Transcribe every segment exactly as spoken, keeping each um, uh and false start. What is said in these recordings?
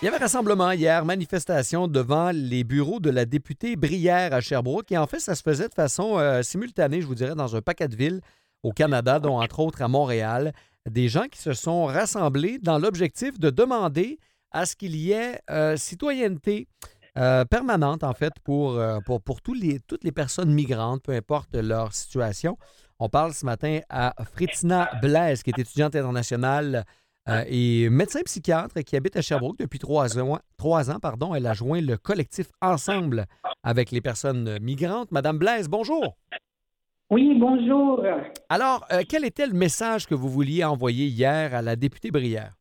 Il y avait rassemblement hier, manifestation devant les bureaux de la députée Brière à Sherbrooke. Et en fait, ça se faisait de façon euh, simultanée, je vous dirais, dans un paquet de villes au Canada, dont entre autres à Montréal. Des gens qui se sont rassemblés dans l'objectif de demander à ce qu'il y ait euh, citoyenneté euh, permanente, en fait, pour, euh, pour, pour tous les, toutes les personnes migrantes, peu importe leur situation. On parle ce matin à Fritina Blaise, qui est étudiante internationale euh, et médecin psychiatre qui habite à Sherbrooke depuis trois ans. Trois ans, pardon. Elle a joint le collectif Ensemble avec les personnes migrantes. Madame Blaise, bonjour. Oui, bonjour. Alors, euh, quel était le message que vous vouliez envoyer hier à la députée Brière?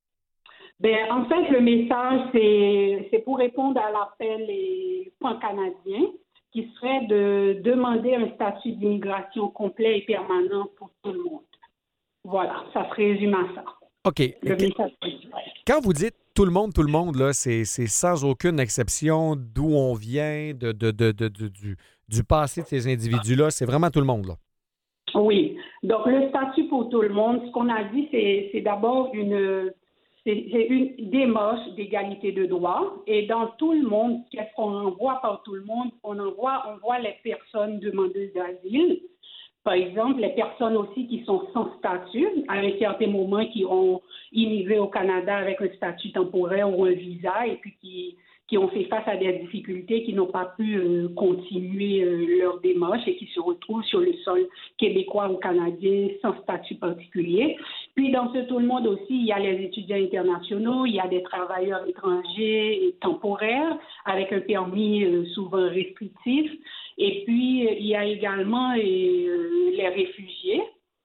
Ben, en fait, le message, c'est, c'est pour répondre à l'appel des pan-canadiens qui serait de demander un statut d'immigration complet et permanent pour tout le monde. Voilà, ça se résume à ça. OK. Le Qu- message principal. Quand vous dites tout le monde, tout le monde, là, c'est, c'est sans aucune exception d'où on vient, de, de, de, de- de- du, du passé de ces individus-là. C'est vraiment tout le monde, là. Oui, donc le statut pour tout le monde, ce qu'on a dit, c'est, c'est d'abord une, c'est, c'est une démarche d'égalité de droits. Et dans tout le monde, qu'est-ce qu'on envoie par tout le monde? On envoie, on voit les personnes demandeuses d'asile. Par exemple, les personnes aussi qui sont sans statut, à un certain moment, qui ont immigré au Canada avec un statut temporaire ou un visa, et puis qui, qui ont fait face à des difficultés, qui n'ont pas pu euh, continuer euh, leur démarche et qui se retrouvent sur le sol québécois ou canadien sans statut particulier. Puis dans ce tout le monde aussi, il y a les étudiants internationaux, il y a des travailleurs étrangers et temporaires avec un permis euh, souvent restrictif. Et puis, il y a également euh, les réfugiés.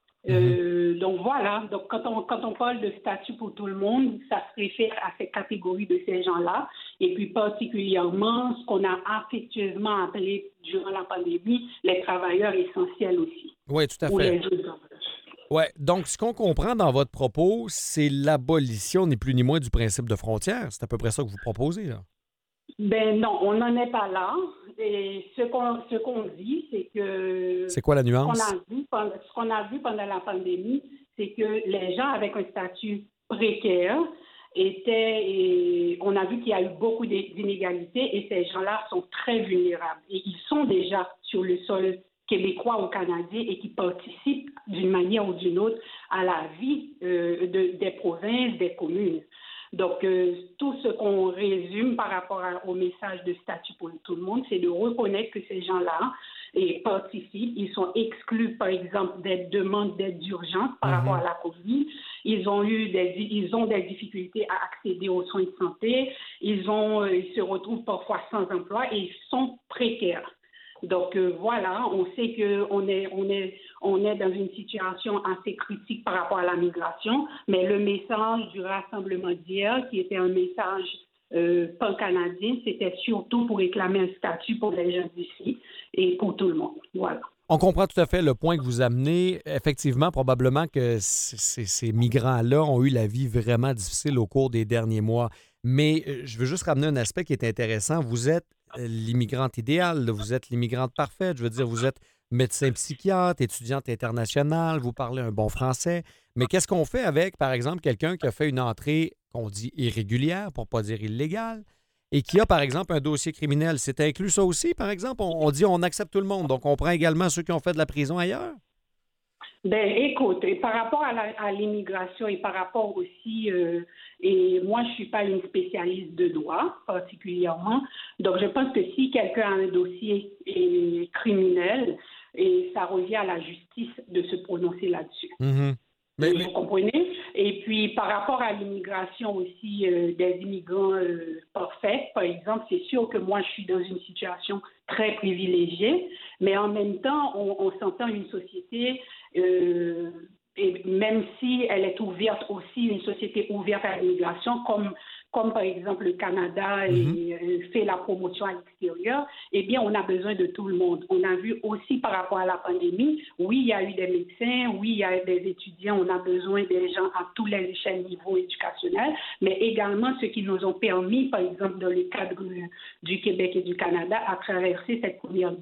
Euh, donc voilà, donc quand on, quand on parle de statut pour tout le monde, ça se réfère à ces catégories de ces gens-là. Et puis particulièrement, ce qu'on a affectueusement appelé durant la pandémie, les travailleurs essentiels aussi. Oui, tout à Ou fait. les jeunes emplois. Ouais. Donc, ce qu'on comprend dans votre propos, c'est l'abolition, ni plus ni moins, du principe de frontière. C'est à peu près ça que vous proposez, là. Ben non, on n'en est pas là. Et ce qu'on ce qu'on dit, c'est que C'est quoi la ce qu'on nuance? a vu pendant, ce qu'on a vu pendant la pandémie, c'est que les gens avec un statut précaire étaient, et on a vu qu'il y a eu beaucoup d'inégalités et ces gens-là sont très vulnérables. Et ils sont déjà sur le sol québécois ou canadien et qui participent d'une manière ou d'une autre à la vie euh, de, des provinces, des communes. Donc, euh, tout ce qu'on résume par rapport à- au message de statut pour tout le monde, c'est de reconnaître que ces gens-là eh, participent. Ils sont exclus, par exemple, des demandes d'aide d'urgence par rapport à la COVID. Ils ont eu des, ils ont des difficultés à accéder aux soins de santé. Ils ont, euh, ils se retrouvent parfois sans emploi et ils sont précaires. Donc euh, voilà, on sait qu'on est, on est, on est dans une situation assez critique par rapport à la migration, mais le message du rassemblement d'hier, qui était un message euh, pan-canadien, c'était surtout pour réclamer un statut pour les gens d'ici et pour tout le monde. Voilà. On comprend tout à fait le point que vous amenez. Effectivement, probablement que c- c- ces migrants-là ont eu la vie vraiment difficile au cours des derniers mois. Mais euh, je veux juste ramener un aspect qui est intéressant. Vous êtes euh, l'immigrante idéale, là. Vous êtes l'immigrante parfaite. Je veux dire, vous êtes médecin psychiatre, étudiante internationale, vous parlez un bon français. Mais qu'est-ce qu'on fait avec, par exemple, quelqu'un qui a fait une entrée qu'on dit irrégulière, pour ne pas dire illégale, et qui a, par exemple, un dossier criminel? C'est inclus ça aussi, par exemple? On, on dit on accepte tout le monde, donc on prend également ceux qui ont fait de la prison ailleurs? Ben, écoute, et par rapport à, la- à l'immigration et par rapport aussi, euh, et moi, je suis pas une spécialiste de droit particulièrement, donc je pense que si quelqu'un a un dossier euh, criminel, et ça revient à la justice de se prononcer là-dessus. Mhm. Mais, mais- Vous comprenez? Et puis, par rapport à l'immigration aussi, euh, des immigrants euh, parfaits, par exemple, c'est sûr que moi, je suis dans une situation très privilégiée, mais en même temps, on, on s'entend une société, euh, et même si elle est ouverte aussi, une société ouverte à l'immigration, comme, comme par exemple le Canada Mhm. et, euh, fait la promotion à l'extérieur, eh bien, on a besoin de tout le monde. On a vu aussi par rapport à la pandémie, oui, il y a eu des médecins, oui, il y a eu des étudiants, on a besoin des gens à tous les échelles niveau éducationnel, mais également ceux qui nous ont permis, par exemple, dans le cadre du Québec et du Canada, à traverser cette première vague.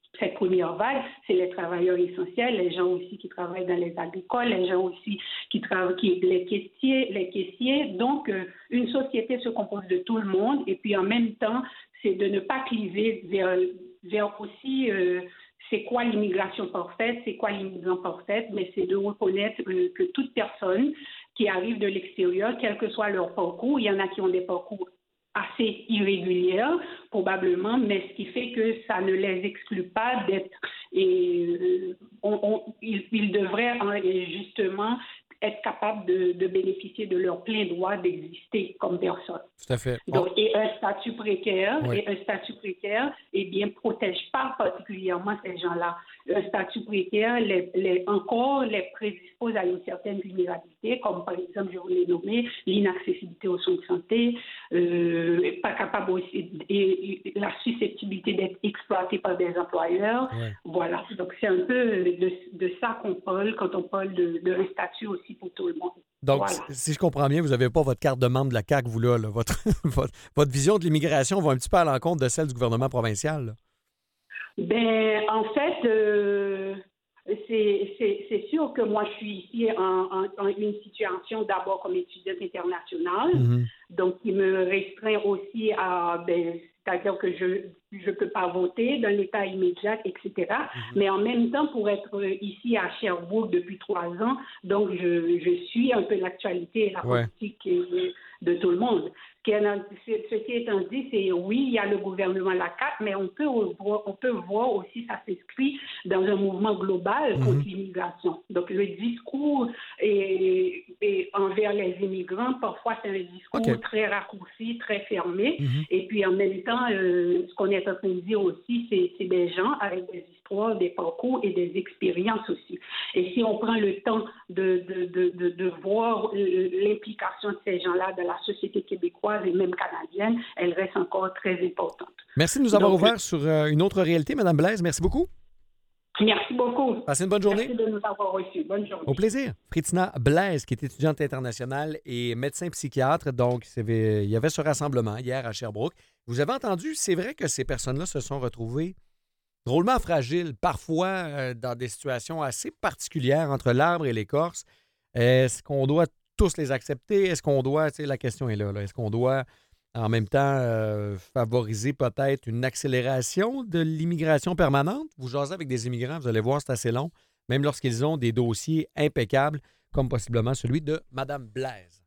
cette première vague, c'est les travailleurs essentiels, les gens aussi qui travaillent dans les agricoles, les gens aussi qui travaillent, qui, les caissiers, les caissiers. Donc, euh, une société se compose de tout le monde et puis en même temps, c'est de ne pas cliver vers, vers aussi euh, c'est quoi l'immigration parfaite, c'est quoi l'immigrant parfaite, mais c'est de reconnaître euh, que toute personne qui arrive de l'extérieur, quel que soit leur parcours, il y en a qui ont des parcours assez irrégulières, probablement, mais ce qui fait que ça ne les exclut pas d'être... Et, euh, on, on, ils, ils devraient hein, justement être capables de, de bénéficier de leur plein droit d'exister comme personne. Tout à fait. Donc, oh. Et un statut précaire, oui. et un statut précaire, eh bien, protège pas particulièrement ces gens-là. Un statut précaire, les, les, encore, les prédispose à une certaine vulnérabilité, comme par exemple, je vous l'ai nommé, l'inaccessibilité aux soins de santé, euh, pas capable aussi, et, et la susceptibilité d'être exploité par des employeurs. Oui. Voilà. Donc, c'est un peu de, de ça qu'on parle quand on parle de, de un statut aussi pour tout le monde. Donc, voilà. si je comprends bien, vous n'avez pas votre carte de membre de la C A Q, vous là. là. Votre, votre, votre vision de l'immigration va un petit peu à l'encontre de celle du gouvernement provincial. Là. Ben, en fait, euh, c'est, c'est, c'est sûr que moi, je suis ici en, en, en une situation d'abord comme étudiante internationale, mm-hmm. donc qui me restreint aussi à, ben, c'est-à-dire que je je peux pas voter dans l'état immédiat, et cetera. Mm-hmm. Mais en même temps, pour être ici à Sherbrooke depuis trois ans, donc je, je suis un peu l'actualité et la ouais. politique de tout le monde. Ce qui étant dit, c'est oui, il y a le gouvernement, la C A Q, mais on peut voir, on peut voir aussi ça s'inscrit dans un mouvement global mm-hmm. contre l'immigration. Donc le discours est, est envers les immigrants, parfois c'est un discours okay. très raccourci, très fermé. Mm-hmm. Et puis en même temps, euh, ce qu'on est en train de dire aussi, c'est, c'est des gens avec des histoires, des parcours et des expériences aussi. Et si on prend le temps de, de, de, de, de voir l'implication de ces gens-là dans la société québécoise et même canadienne, elle reste encore très importante. Merci de nous avoir Donc, ouvert sur euh, une autre réalité, Mme Blaise. Merci beaucoup. Merci beaucoup. Passez une bonne journée. Merci de nous avoir reçus. Bonne journée. Au plaisir. Fritina Blaise, qui est étudiante internationale et médecin psychiatre. Donc, il y avait ce rassemblement hier à Sherbrooke. Vous avez entendu, c'est vrai que ces personnes-là se sont retrouvées drôlement fragiles, parfois euh, dans des situations assez particulières entre l'arbre et l'écorce. Est-ce qu'on doit tous les accepter? Est-ce qu'on doit, tu sais, la question est là, là. Est-ce qu'on doit en même temps euh, favoriser peut-être une accélération de l'immigration permanente? Vous jasez avec des immigrants, vous allez voir, c'est assez long, même lorsqu'ils ont des dossiers impeccables, comme possiblement celui de Mme Blaise.